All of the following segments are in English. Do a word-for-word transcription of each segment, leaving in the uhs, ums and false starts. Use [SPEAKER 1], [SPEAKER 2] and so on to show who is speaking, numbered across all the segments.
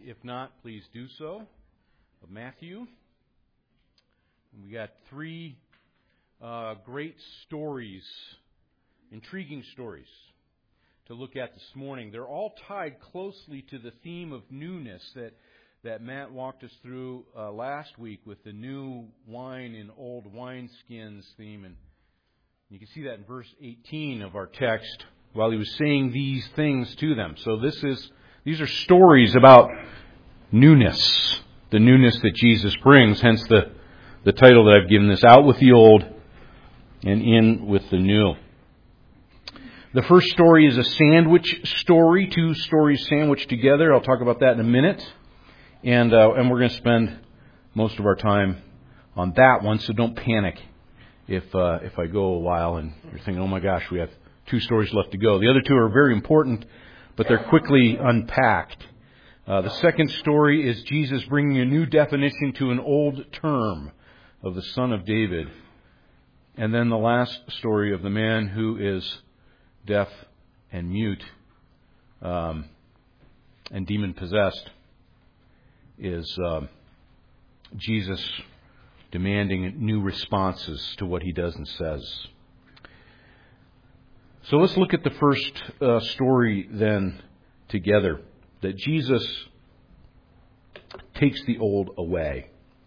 [SPEAKER 1] If not, please do so, of Matthew. We got three uh, great stories, intriguing stories, to look at this morning. They're all tied closely to the theme of newness that, that Matt walked us through uh, last week with the new wine in old wineskins theme. And you can see that in verse eighteen of our text, while he was saying these things to them. So this is these are stories about newness, the newness that Jesus brings, hence the, the title that I've given this, Out with the Old and In with the New. The first story is a sandwich story, two stories sandwiched together. I'll talk about that in a minute. And uh, and we're going to spend most of our time on that one, so don't panic if uh, if I go a while and you're thinking, oh my gosh, we have two stories left to go. The other two are very important, but they're quickly unpacked. Uh, the second story is Jesus bringing a new definition to an old term of the Son of David. And then the last story of the man who is deaf and mute um, and demon-possessed is uh, Jesus demanding new responses to what he does and says. So let's look at the first uh, story then together, that Jesus takes the old away.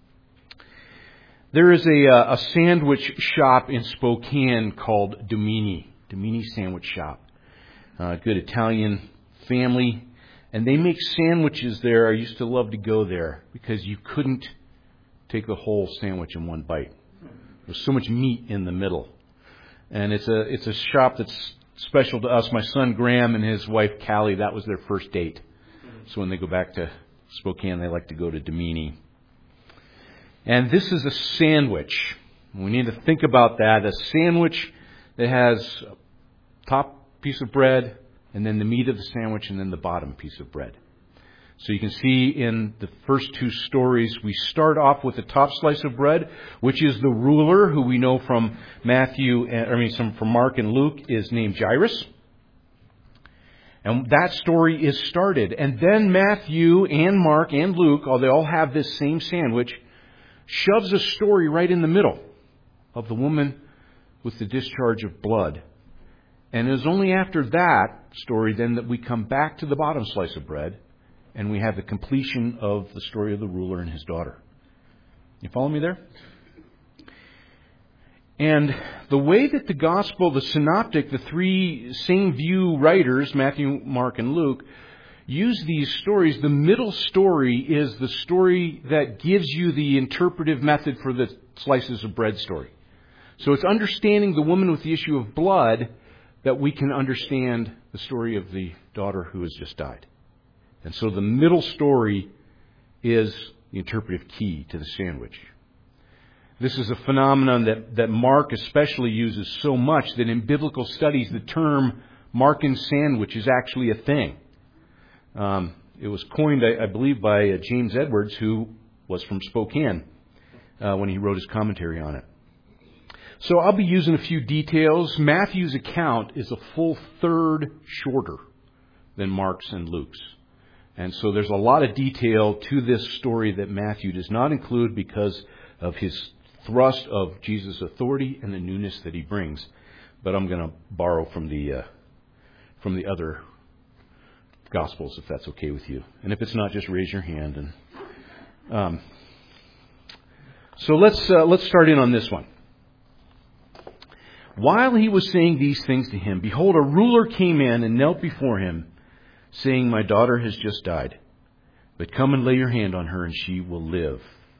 [SPEAKER 1] There is a, uh, a sandwich shop in Spokane called Domini, Domini Sandwich Shop. Uh, good Italian family, and they make sandwiches there. I used to love to go there because you couldn't take the whole sandwich in one bite. There's so much meat in the middle. And it's a it's a shop that's special to us. My son Graham and his wife Callie, that was their first date. So when they go back to Spokane, they like to go to Domini. And this is a sandwich. We need to think about that. A sandwich that has a top piece of bread, and then the meat of the sandwich, and then the bottom piece of bread. So you can see in the first two stories, we start off with the top slice of bread, which is the ruler, who we know from Matthew, I mean, from Mark and Luke, is named Jairus. And that story is started. And then Matthew and Mark and Luke, oh, they all have this same sandwich, shoves a story right in the middle of the woman with the discharge of blood. And it is only after that story then that we come back to the bottom slice of bread, and we have the completion of the story of the ruler and his daughter. You follow me there? And the way that the gospel, the synoptic, the three same view writers, Matthew, Mark, and Luke, use these stories, the middle story is the story that gives you the interpretive method for the slices of bread story. So it's understanding the woman with the issue of blood that we can understand the story of the daughter who has just died. And so the middle story is the interpretive key to the sandwich. This is a phenomenon that, that Mark especially uses so much that in biblical studies the term Markan sandwich is actually a thing. Um, it was coined, I, I believe, by uh, James Edwards, who was from Spokane, uh, when he wrote his commentary on it. So I'll be using a few details. Matthew's account is a full third shorter than Mark's and Luke's. And so there's a lot of detail to this story that Matthew does not include because of his thrust of Jesus' authority and the newness that he brings. But I'm going to borrow from the uh, from the other Gospels, if that's okay with you. And if it's not, just raise your hand. And um, so let's uh, let's start in on this one. While he was saying these things to him, behold, a ruler came in and knelt before him, saying, my daughter has just died, but come and lay your hand on her and she will live.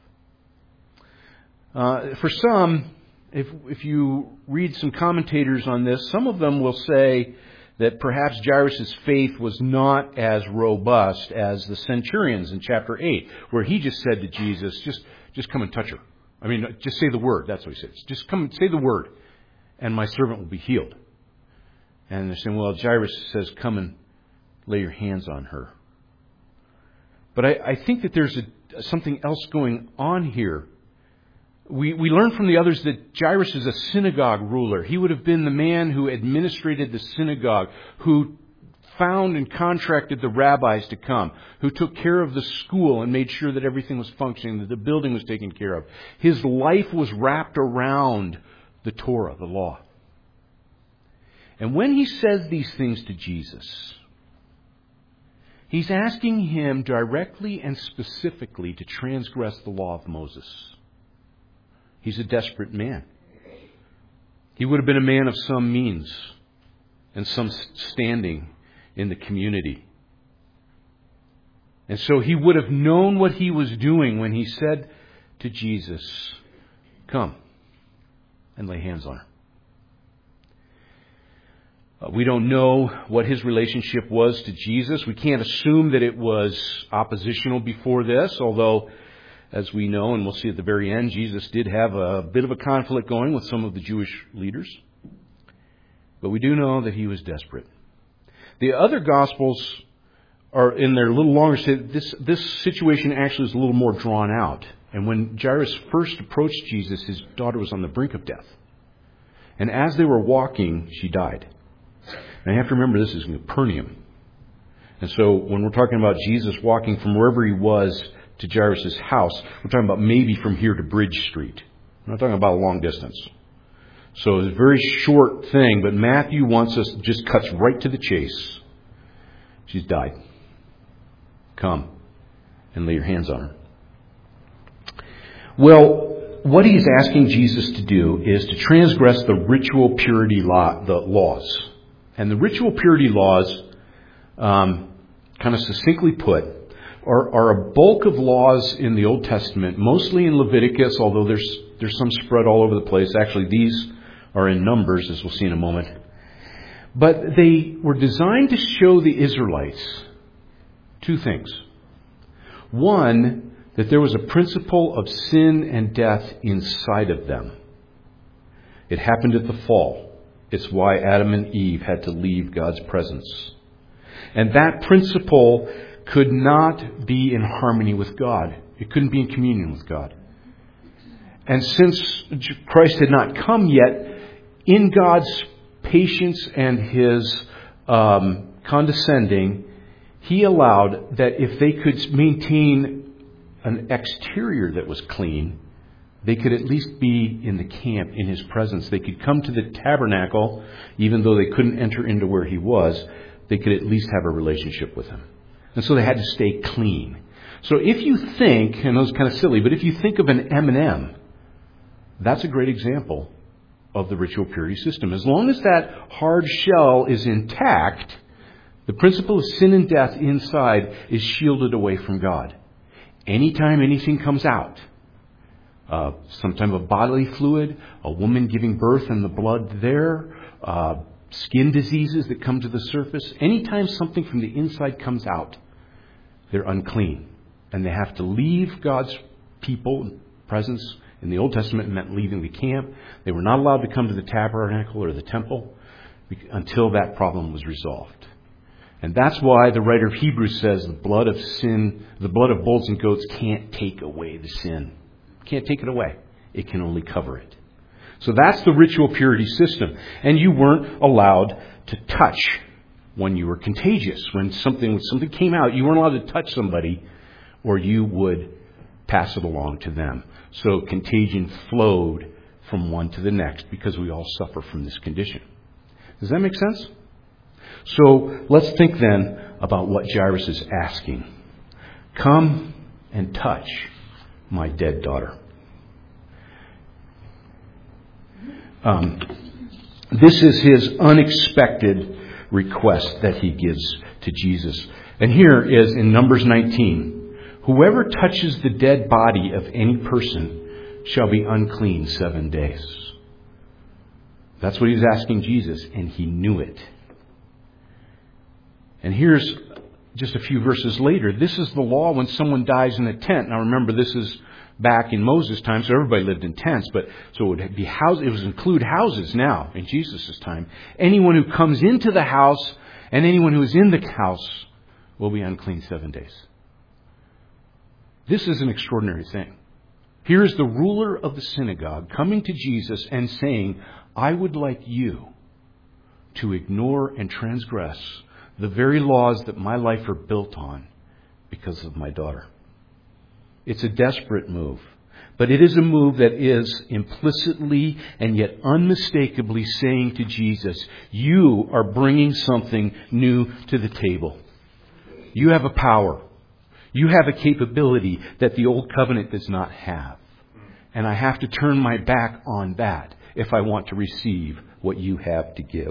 [SPEAKER 1] Uh, for some, if if you read some commentators on this, some of them will say that perhaps Jairus' faith was not as robust as the centurion's in chapter eight, where he just said to Jesus, just, just come and touch her. I mean, just say the word. That's what he says. Just come and say the word, and my servant will be healed. And they're saying, well, Jairus says, come and lay your hands on her. But I, I think that there's a, something else going on here. We we learn from the others that Jairus is a synagogue ruler. He would have been the man who administrated the synagogue, who found and contracted the rabbis to come, who took care of the school and made sure that everything was functioning, that the building was taken care of. His life was wrapped around the Torah, the law. And when he says these things to Jesus, he's asking him directly and specifically to transgress the law of Moses. He's a desperate man. He would have been a man of some means and some standing in the community. And so he would have known what he was doing when he said to Jesus, "Come and lay hands on her." Uh, we don't know what his relationship was to Jesus. We can't assume that it was oppositional before this, although, as we know, and we'll see at the very end, Jesus did have a bit of a conflict going with some of the Jewish leaders. But we do know that he was desperate. The other Gospels are in their little longer. This, this situation actually is a little more drawn out. And when Jairus first approached Jesus, his daughter was on the brink of death. And as they were walking, she died. And you have to remember, this is Capernaum. And so when we're talking about Jesus walking from wherever he was to Jairus' house, we're talking about maybe from here to Bridge Street. We're not talking about a long distance. So it's a very short thing, but Matthew wants us, just cuts right to the chase. She's died. Come and lay your hands on her. Well, what he's asking Jesus to do is to transgress the ritual purity law, the laws. And the ritual purity laws, um, kind of succinctly put, are, are a bulk of laws in the Old Testament, mostly in Leviticus, although there's there's some spread all over the place. Actually, these are in Numbers, as we'll see in a moment. But they were designed to show the Israelites two things. One, that there was a principle of sin and death inside of them. It happened at the fall. It's why Adam and Eve had to leave God's presence. And that principle could not be in harmony with God. It couldn't be in communion with God. And since Christ had not come yet, in God's patience and his um, condescending, he allowed that if they could maintain an exterior that was clean, they could at least be in the camp in his presence. They could come to the tabernacle, even though they couldn't enter into where he was. They could at least have a relationship with him. And so they had to stay clean. So if you think, and it was kind of silly, but if you think of an M and M, that's a great example of the ritual purity system. As long as that hard shell is intact, the principle of sin and death inside is shielded away from God. Anytime anything comes out, uh, some type of bodily fluid, a woman giving birth and the blood there, uh, skin diseases that come to the surface, anytime something from the inside comes out, they're unclean. And they have to leave God's people presence. In the Old Testament, it meant leaving the camp. They were not allowed to come to the tabernacle or the temple until that problem was resolved. And that's why the writer of Hebrews says the blood of sin, the blood of bulls and goats can't take away the sin. Can't take it away. It can only cover it. So that's the ritual purity system. And you weren't allowed to touch when you were contagious. When something, when something came out, you weren't allowed to touch somebody or you would pass it along to them. So contagion flowed from one to the next because we all suffer from this condition. Does that make sense? So let's think then about what Jairus is asking. Come and touch my dead daughter. Um, this is his unexpected request that he gives to Jesus. And here is in Numbers nineteen. Whoever touches the dead body of any person shall be unclean seven days. That's what he's asking Jesus, and he knew it. And here's just a few verses later. This is the law when someone dies in a tent. Now remember, this is back in Moses' time, so everybody lived in tents. But so it would be house. It would include houses now in Jesus' time. Anyone who comes into the house and anyone who is in the house will be unclean seven days. This is an extraordinary thing. Here is the ruler of the synagogue coming to Jesus and saying, I would like you to ignore and transgress the very laws that my life are built on because of my daughter. It's a desperate move. But it is a move that is implicitly and yet unmistakably saying to Jesus, you are bringing something new to the table. You have a power. You have a capability that the old covenant does not have. And I have to turn my back on that if I want to receive what you have to give.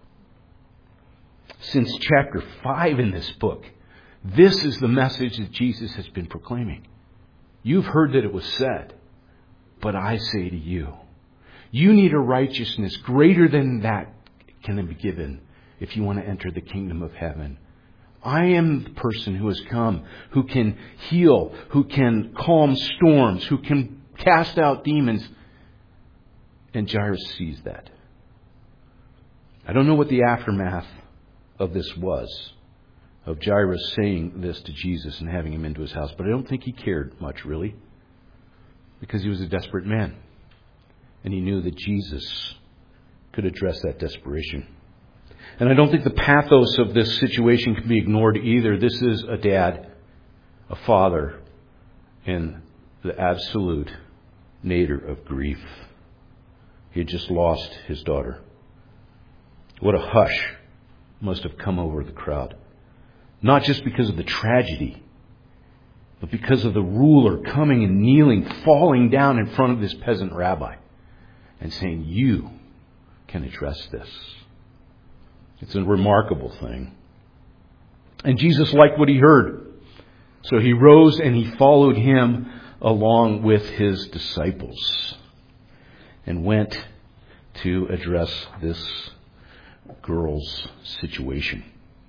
[SPEAKER 1] Since chapter five in this book, this is the message that Jesus has been proclaiming. You've heard that it was said, but I say to you, you need a righteousness greater than that can be given if you want to enter the kingdom of heaven. I am the person who has come, who can heal, who can calm storms, who can cast out demons. And Jairus sees that. I don't know what the aftermath of this was, of Jairus saying this to Jesus and having him into his house. But I don't think he cared much, really, because he was a desperate man. And he knew that Jesus could address that desperation. And I don't think the pathos of this situation can be ignored either. This is a dad, a father, in the absolute nadir of grief. He had just lost his daughter. What a hush must have come over the crowd. Not just because of the tragedy, but because of the ruler coming and kneeling, falling down in front of this peasant rabbi and saying, you can address this. It's a remarkable thing. And Jesus liked what he heard. So he rose and he followed him along with his disciples and went to address this girl's situation.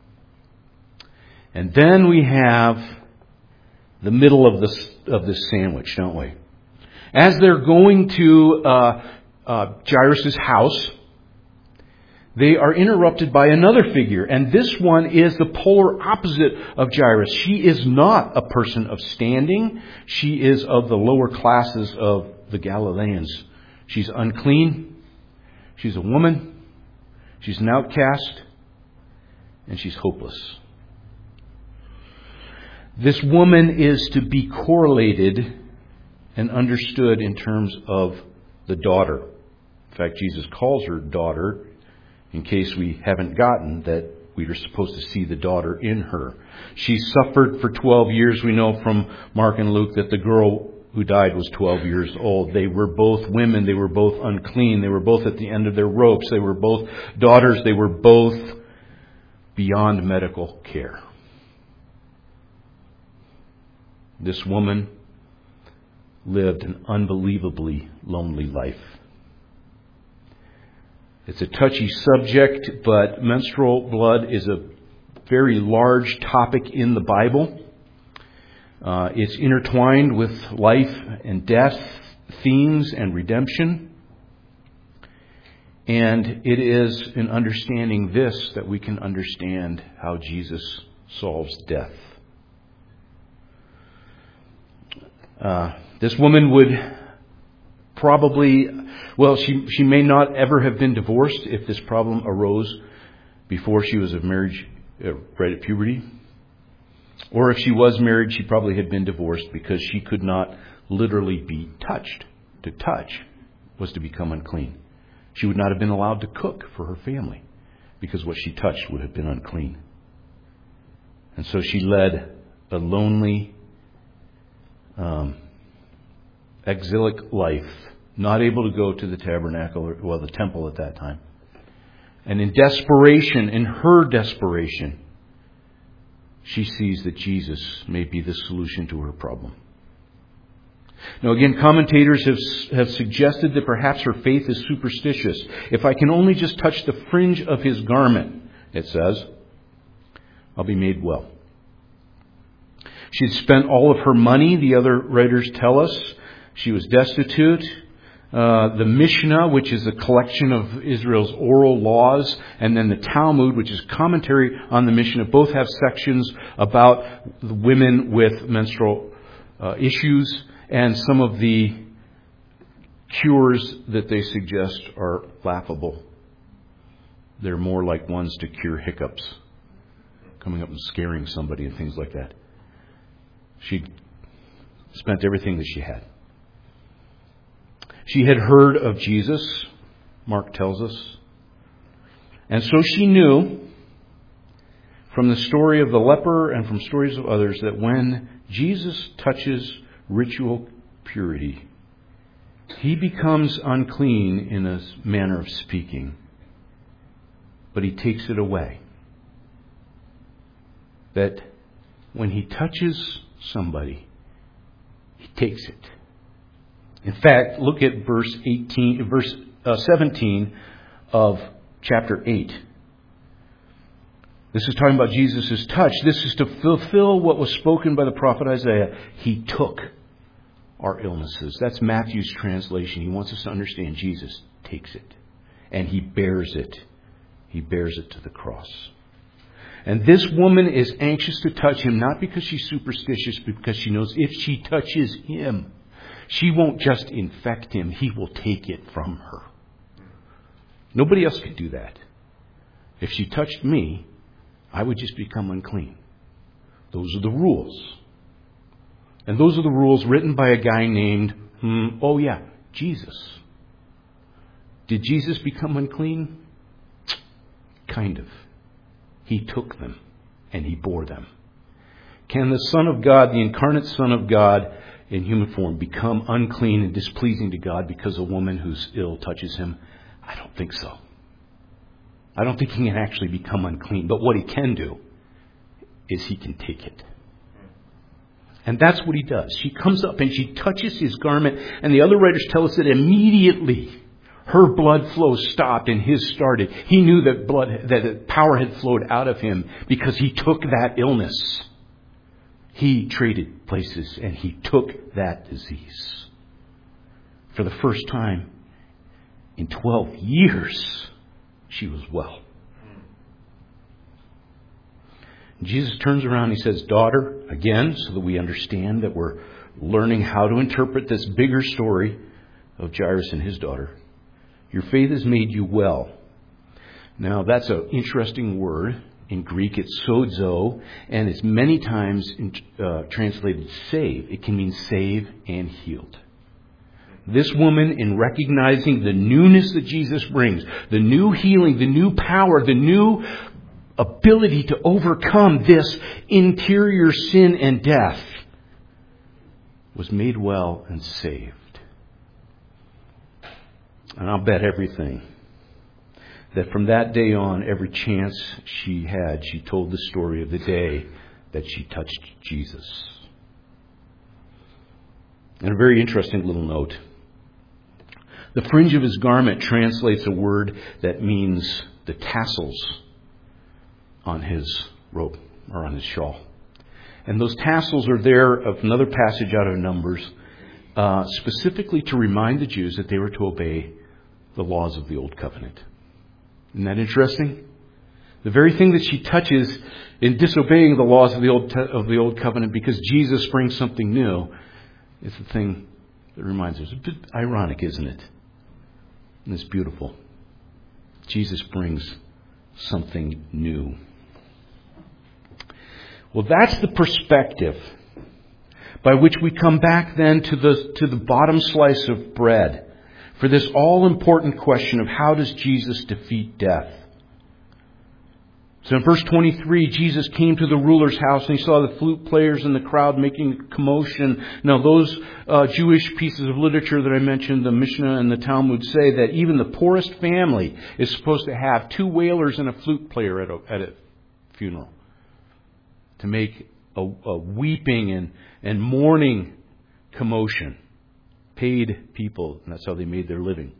[SPEAKER 1] And then we have the middle of this of this sandwich, don't we? As they're going to uh, uh, Jairus' house, they are interrupted by another figure. And this one is the polar opposite of Jairus. She is not a person of standing. She is of the lower classes of the Galileans. She's unclean. She's a woman. She's an outcast. And she's hopeless. This woman is to be correlated and understood in terms of the daughter. In fact, Jesus calls her daughter, in case we haven't gotten that we are supposed to see the daughter in her. She suffered for twelve years. We know from Mark and Luke that the girl who died was twelve years old. They were both women. They were both unclean. They were both at the end of their ropes. They were both daughters. They were both beyond medical care. This woman lived an unbelievably lonely life. It's a touchy subject, but menstrual blood is a very large topic in the Bible. Uh, it's intertwined with life and death, themes and redemption. And it is in understanding this that we can understand how Jesus solves death. Uh, this woman would probably, well, she she may not ever have been divorced if this problem arose before she was of marriage, uh, right at puberty. Or if she was married, she probably had been divorced because she could not literally be touched. To touch was to become unclean. She would not have been allowed to cook for her family because what she touched would have been unclean. And so she led a lonely, um, exilic life, not able to go to the tabernacle, or, well, the temple at that time. And in desperation, in her desperation, she sees that Jesus may be the solution to her problem. Now again, commentators have, have suggested that perhaps her faith is superstitious. If I can only just touch the fringe of his garment, it says, I'll be made well. She'd spent all of her money, the other writers tell us. She was destitute. Uh, the Mishnah, which is a collection of Israel's oral laws, and then the Talmud, which is commentary on the Mishnah, both have sections about women with menstrual uh, issues, and some of the cures that they suggest are laughable. They're more like ones to cure hiccups coming up and scaring somebody and things like that. She spent everything that she had. She had heard of Jesus, Mark tells us. And so she knew from the story of the leper and from stories of others that when Jesus touches ritual purity, he becomes unclean in a manner of speaking, but he takes it away. That when he touches somebody, he takes it. In fact, look at verse eighteen, verse uh, seventeen of chapter eight. This is talking about Jesus' touch. This is to fulfill what was spoken by the prophet Isaiah. He took our illnesses. That's Matthew's translation. He wants us to understand Jesus takes it. And he bears it. He bears it to the cross. And this woman is anxious to touch him, not because she's superstitious, but because she knows if she touches him, she won't just infect him. He will take it from her. Nobody else could do that. If she touched me, I would just become unclean. Those are the rules. And those are the rules written by a guy named, hmm, oh yeah, Jesus. Did Jesus become unclean? Kind of. He took them and he bore them. Can the Son of God, the incarnate Son of God in human form, become unclean and displeasing to God because a woman who's ill touches him? I don't think so. I don't think he can actually become unclean. But what he can do is he can take it. And that's what he does. She comes up and she touches his garment. And the other writers tell us that immediately her blood flow stopped and his started. He knew that blood, that power had flowed out of him because he took that illness. He traded places and he took that disease. For the first time in twelve years, she was well. Jesus turns around and he says, daughter, again, so that we understand that we're learning how to interpret this bigger story of Jairus and his daughter. Your faith has made you well. Now, that's an interesting word. In Greek, it's sozo, and it's many times uh, translated save. It can mean save and healed. This woman, in recognizing the newness that Jesus brings, the new healing, the new power, the new ability to overcome this interior sin and death, was made well and saved. And I'll bet everything that from that day on, every chance she had, she told the story of the day that she touched Jesus. And a very interesting little note. The fringe of his garment translates a word that means the tassels on his robe or on his shawl. And those tassels are there of another passage out of Numbers, uh, specifically to remind the Jews that they were to obey the laws of the Old Covenant. Isn't that interesting? The very thing that she touches in disobeying the laws of the Old of the Old Covenant because Jesus brings something new is the thing that reminds us. It's a bit ironic, isn't it? And it's beautiful. Jesus brings something new. Well, that's the perspective by which we come back then to the to the bottom slice of bread for this all-important question of how does Jesus defeat death? So in verse twenty-three, Jesus came to the ruler's house and he saw the flute players in the crowd making a commotion. Now those uh, Jewish pieces of literature that I mentioned, the Mishnah and the Talmud, say that even the poorest family is supposed to have two wailers and a flute player at a, at a funeral to make a, a weeping and, and mourning commotion. Paid people, and that's how they made their living.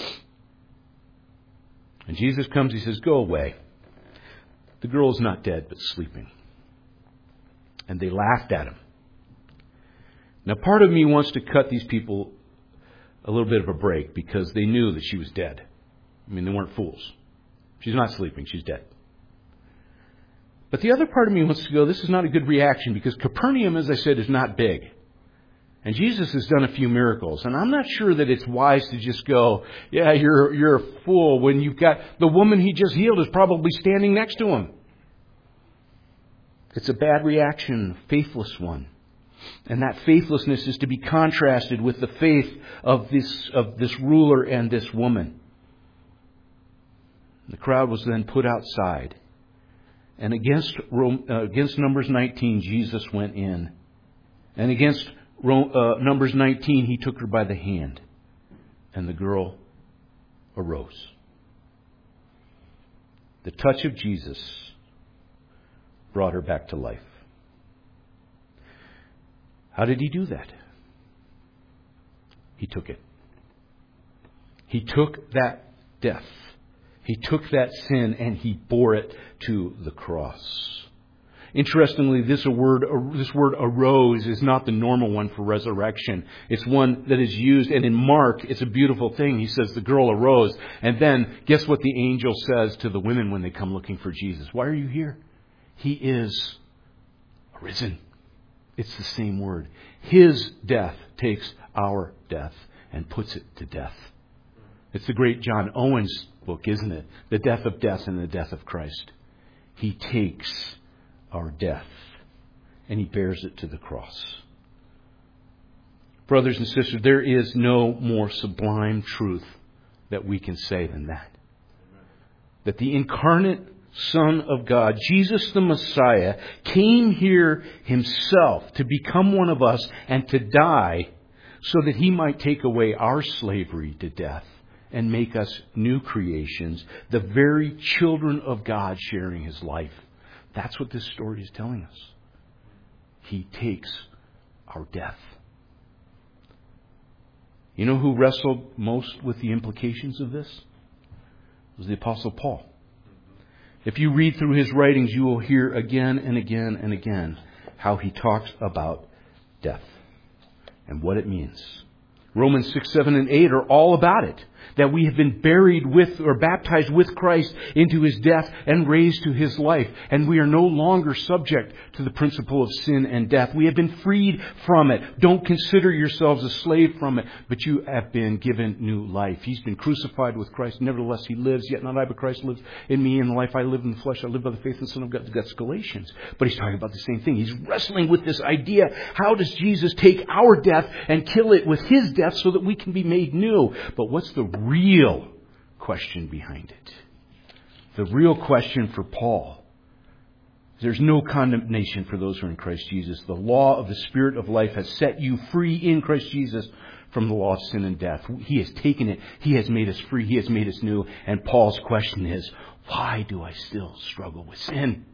[SPEAKER 1] And Jesus comes, he says, go away. The girl is not dead, but sleeping. And they laughed at him. Now, part of me wants to cut these people a little bit of a break because they knew that she was dead. I mean, they weren't fools. She's not sleeping, she's dead. But the other part of me wants to go, this is not a good reaction because Capernaum, as I said, is not big. And Jesus has done a few miracles. And I'm not sure that it's wise to just go, yeah, you're you're a fool when you've got the woman he just healed is probably standing next to him. It's a bad reaction, faithless one. And that faithlessness is to be contrasted with the faith of this, of this ruler and this woman. The crowd was then put outside. And against, uh, against Numbers nineteen, Jesus went in. And against uh, Numbers nineteen, He took her by the hand. And the girl arose. The touch of Jesus brought her back to life. How did He do that? He took it. He took that death. He took that sin and He bore it to the cross. Interestingly, this word, this word arose is not the normal one for resurrection. It's one that is used, and in Mark, it's a beautiful thing. He says the girl arose. And then, guess what the angel says to the women when they come looking for Jesus? Why are you here? He is arisen. It's the same word. His death takes our death and puts it to death. It's the great John Owen's book, isn't it? The death of death and the death of Christ. He takes our death and He bears it to the cross. Brothers and sisters, there is no more sublime truth that we can say than that. That the incarnate Son of God, Jesus the Messiah, came here Himself to become one of us and to die so that He might take away our slavery to death and make us new creations, the very children of God sharing His life. That's what this story is telling us. He takes our death. You know who wrestled most with the implications of this? It was the Apostle Paul. If you read through his writings, you will hear again and again and again how he talks about death and what it means. Romans six, seven, and eight are all about it. That we have been buried with or baptized with Christ into His death and raised to His life. And we are no longer subject to the principle of sin and death. We have been freed from it. Don't consider yourselves a slave from it, but you have been given new life. He's been crucified with Christ. Nevertheless, He lives. Yet not I, but Christ lives in me. In the life I live in the flesh, I live by the faith of the Son of God. That's Galatians. But he's talking about the same thing. He's wrestling with this idea. How does Jesus take our death and kill it with His death so that we can be made new? But what's the real question behind it? The real question for Paul is there's no condemnation for those who are in Christ Jesus. The law of the Spirit of life has set you free in Christ Jesus from the law of sin and death. He has taken it. He has made us free. He has made us new. And Paul's question is, why do I still struggle with sin?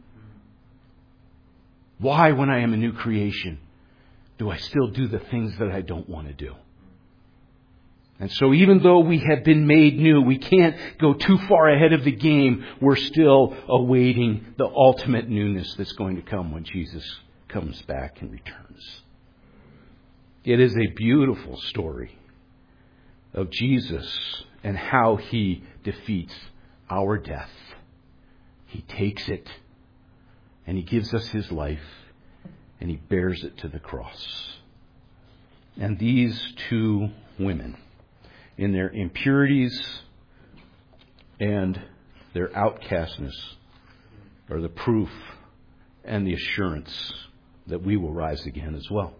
[SPEAKER 1] Why, when I am a new creation, do I still do the things that I don't want to do? And so even though we have been made new, we can't go too far ahead of the game. We're still awaiting the ultimate newness that's going to come when Jesus comes back and returns. It is a beautiful story of Jesus and how He defeats our death. He takes it and He gives us His life and He bears it to the cross. And these two women, in their impurities and their outcastness, are the proof and the assurance that we will rise again as well.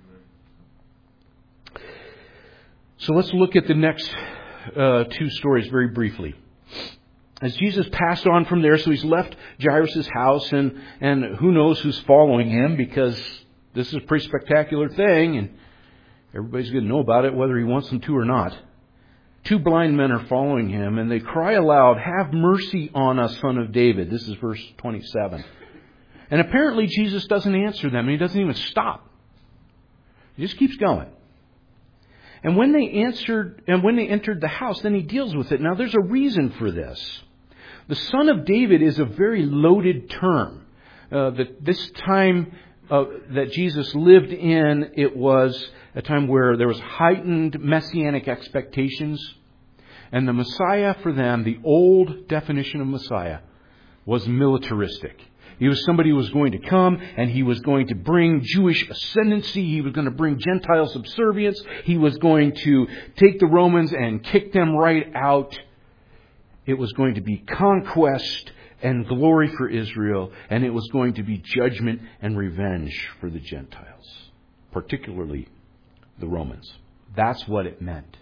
[SPEAKER 1] So let's look at the next uh, two stories very briefly. As Jesus passed on from there, so He's left Jairus' house, and, and who knows who's following Him, because this is a pretty spectacular thing, and everybody's going to know about it whether He wants them to or not. Two blind men are following Him, and they cry aloud, "Have mercy on us, Son of David." This is verse twenty-seven. And apparently Jesus doesn't answer them, and He doesn't even stop. He just keeps going. And when they answered, and when they entered the house, then He deals with it. Now there's a reason for this. The Son of David is a very loaded term. Uh, that this time uh, that Jesus lived in, it was a time where there was heightened messianic expectations. And the Messiah for them, the old definition of Messiah, was militaristic. He was somebody who was going to come and He was going to bring Jewish ascendancy. He was going to bring Gentile subservience. He was going to take the Romans and kick them right out. It was going to be conquest and glory for Israel, and it was going to be judgment and revenge for the Gentiles, particularly the Romans. That's what it meant.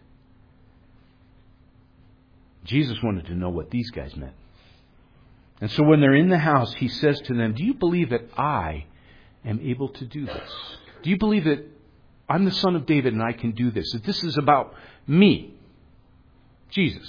[SPEAKER 1] Jesus wanted to know what these guys meant. And so when they're in the house, he says to them, do you believe that I am able to do this? Do you believe that I'm the Son of David and I can do this? That this is about me, Jesus?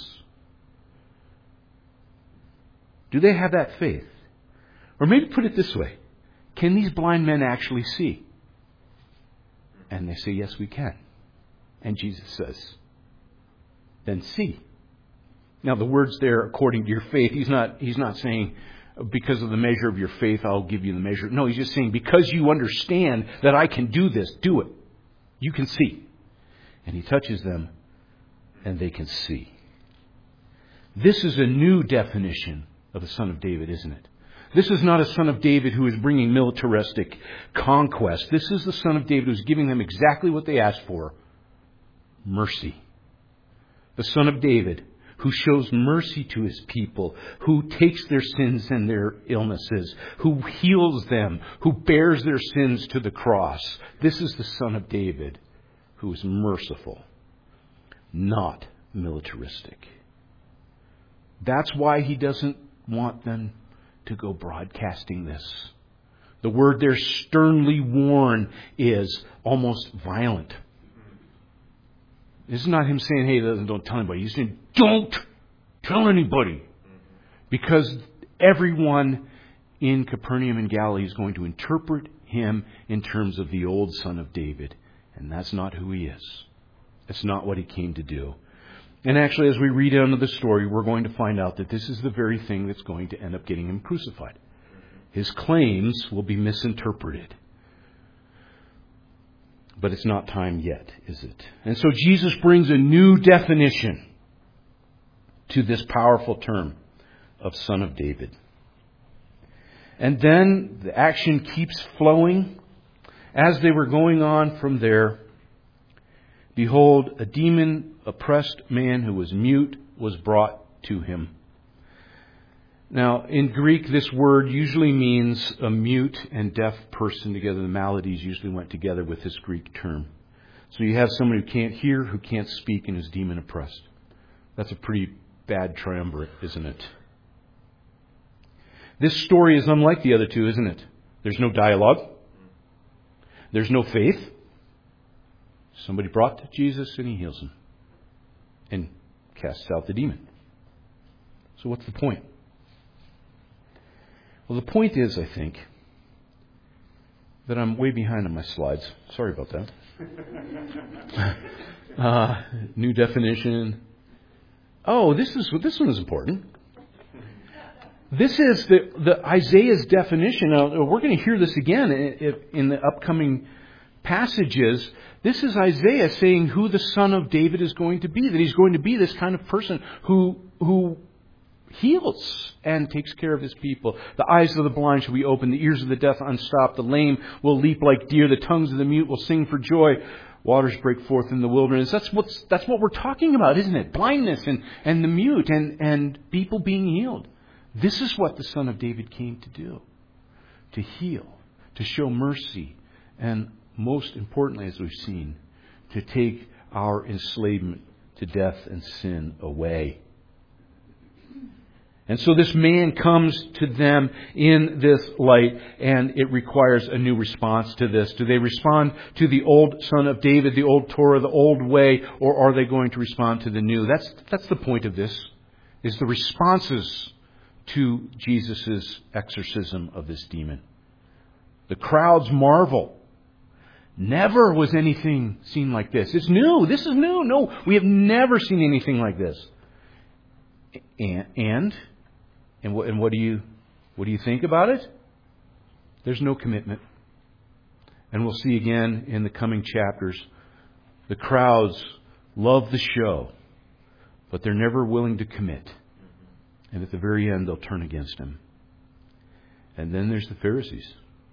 [SPEAKER 1] Do they have that faith? Or maybe put it this way. Can these blind men actually see? And they say, yes, we can. And Jesus says, then see. Now the words there, according to your faith, he's not, he's not saying, because of the measure of your faith, I'll give you the measure. No, he's just saying, because you understand that I can do this, do it. You can see. And he touches them, and they can see. This is a new definition of the Son of David, isn't it? This is not a Son of David who is bringing militaristic conquest. This is the Son of David who's giving them exactly what they asked for. Mercy. The Son of David who shows mercy to his people, who takes their sins and their illnesses, who heals them, who bears their sins to the cross. This is the Son of David who is merciful, not militaristic. That's why he doesn't want them to go broadcasting this. The word there, sternly warn, is almost violent. This is not him saying, hey, don't tell anybody. He's saying, don't tell anybody. Because everyone in Capernaum and Galilee is going to interpret him in terms of the old Son of David. And that's not who he is. That's not what he came to do. And actually, as we read into the story, we're going to find out that this is the very thing that's going to end up getting him crucified. His claims will be misinterpreted. But it's not time yet, is it? And so Jesus brings a new definition to this powerful term of Son of David. And then the action keeps flowing. As they were going on from there, behold, a demon-oppressed man who was mute was brought to him. Now, in Greek, this word usually means a mute and deaf person together. The maladies usually went together with this Greek term. So you have someone who can't hear, who can't speak, and is demon-oppressed. That's a pretty bad triumvirate, isn't it? This story is unlike the other two, isn't it? There's no dialogue. There's no faith. Somebody brought to Jesus and he heals him and casts out the demon. So what's the point? Well, the point is, I think, that I'm way behind on my slides. Sorry about that. uh, new definition. Oh, this is this one is important. This is the, the Isaiah's definition. Now, we're going to hear this again in, in the upcoming passages. This is Isaiah saying who the Son of David is going to be. That he's going to be this kind of person who who heals and takes care of his people. The eyes of the blind shall be opened, the ears of the deaf unstopped, the lame will leap like deer, the tongues of the mute will sing for joy. Waters break forth in the wilderness. That's what's that's what we're talking about, isn't it? Blindness and, and the mute and, and people being healed. This is what the Son of David came to do. To heal, to show mercy, and most importantly, as we've seen, to take our enslavement to death and sin away. And so this man comes to them in this light, and it requires a new response to this. Do they respond to the old Son of David, the old Torah, the old way, or are they going to respond to the new? That's that's the point of this, is the responses to Jesus' exorcism of this demon. The crowds marvel. Never was anything seen like this. It's new. This is new. No, we have never seen anything like this. And and and what, and what do you what do you think about it? There's no commitment. And we'll see again in the coming chapters. The crowds love the show, but they're never willing to commit. And at the very end, they'll turn against him. And then there's the Pharisees.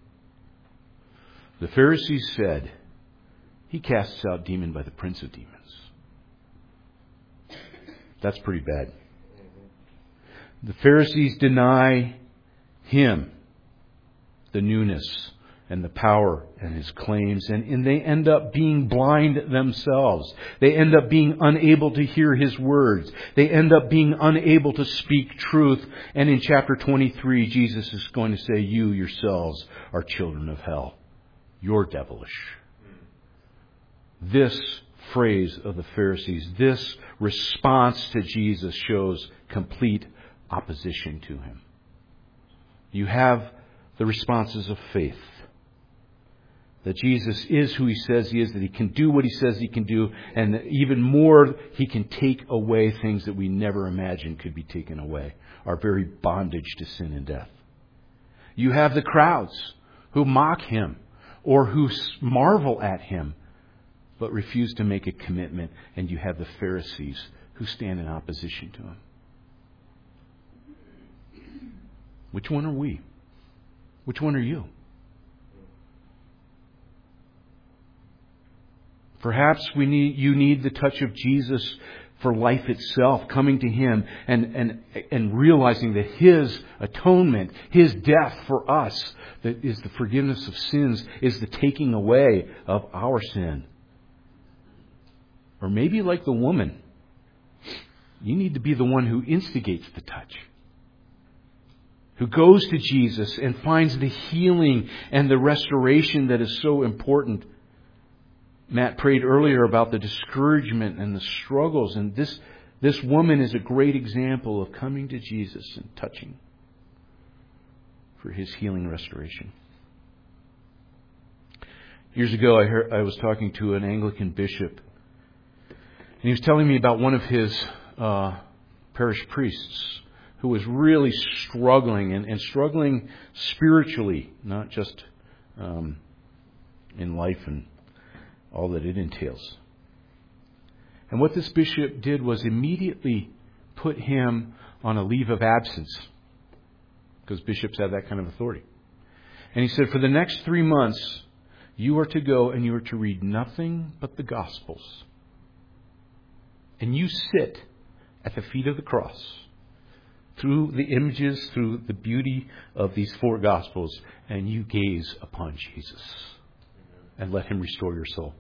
[SPEAKER 1] The Pharisees said, he casts out demon by the prince of demons. That's pretty bad. The Pharisees deny Him, the newness and the power and His claims, and, and they end up being blind themselves. They end up being unable to hear His words. They end up being unable to speak truth. And in chapter twenty-three, Jesus is going to say, you yourselves are children of hell. You're devilish. This phrase of the Pharisees, this response to Jesus shows complete opposition to Him. You have the responses of faith. That Jesus is who He says He is, that He can do what He says He can do, and that even more, He can take away things that we never imagined could be taken away. Our very bondage to sin and death. You have the crowds who mock Him or who marvel at Him, but refuse to make a commitment. And you have the Pharisees who stand in opposition to Him. Which one are we? Which one are you? Perhaps we need you need the touch of Jesus for life itself, coming to Him and, and, and realizing that His atonement, His death for us, that is the forgiveness of sins, is the taking away of our sin. Or maybe like the woman, you need to be the one who instigates the touch. Who goes to Jesus and finds the healing and the restoration that is so important. Matt prayed earlier about the discouragement and the struggles, and this, this woman is a great example of coming to Jesus and touching for His healing restoration. Years ago, I heard, I was talking to an Anglican bishop, and he was telling me about one of his uh, parish priests who was really struggling, and, and struggling spiritually, not just um, in life and all that it entails. And what this bishop did was immediately put him on a leave of absence, because bishops have that kind of authority. And he said, for the next three months, you are to go and you are to read nothing but the Gospels. And you sit at the feet of the cross, through the images, through the beauty of these four Gospels, and you gaze upon Jesus. And let Him restore your soul.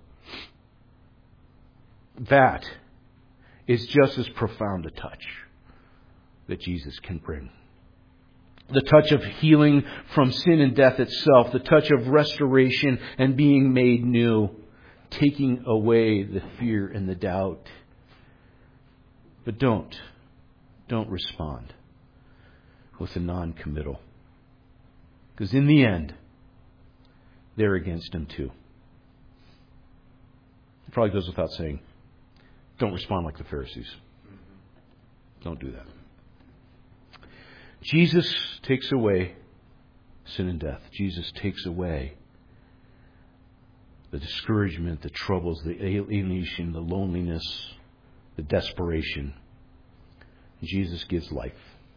[SPEAKER 1] That is just as profound a touch that Jesus can bring. The touch of healing from sin and death itself. The touch of restoration and being made new. Taking away the fear and the doubt. But don't, don't respond with a non-committal. Because in the end, they're against Him too. It probably goes without saying, don't respond like the Pharisees. Don't do that. Jesus takes away sin and death. Jesus takes away the discouragement, the troubles, the alienation, the loneliness, the desperation. Jesus gives life.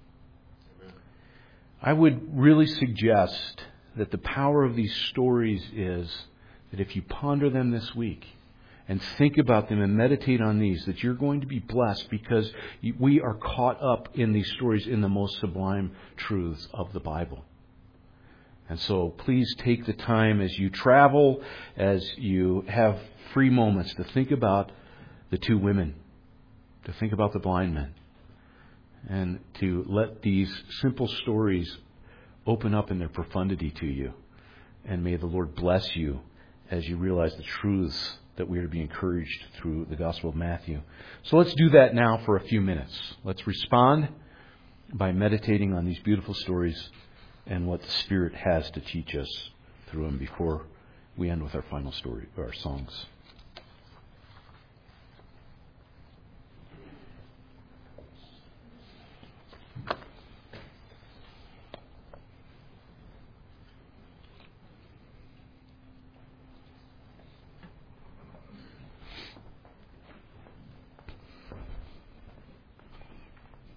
[SPEAKER 1] I would really suggest that the power of these stories is that if you ponder them this week and think about them and meditate on these, that you're going to be blessed, because we are caught up in these stories in the most sublime truths of the Bible. And so please take the time as you travel, as you have free moments, to think about the two women, to think about the blind men, and to let these simple stories open up in their profundity to you. And may the Lord bless you as you realize the truths that we are to be encouraged through the Gospel of Matthew. So let's do that now for a few minutes. Let's respond by meditating on these beautiful stories and what the Spirit has to teach us through them before we end with our final story, our songs.